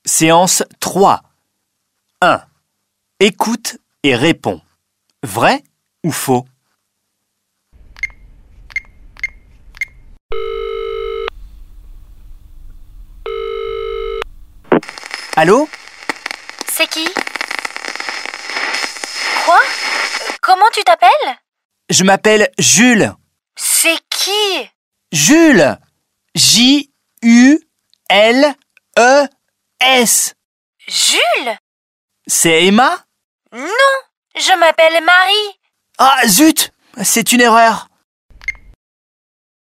Séance 3. 1. Écoute et réponds. Vrai ou faux? Allô? C'est qui? Quoi? Comment tu t'appelles? Je m'appelle Jules. C'est qui? Jules! J-U-L-E-S. Jules? C'est Emma? Non, je m'appelle Marie. Ah, zut! C'est une erreur.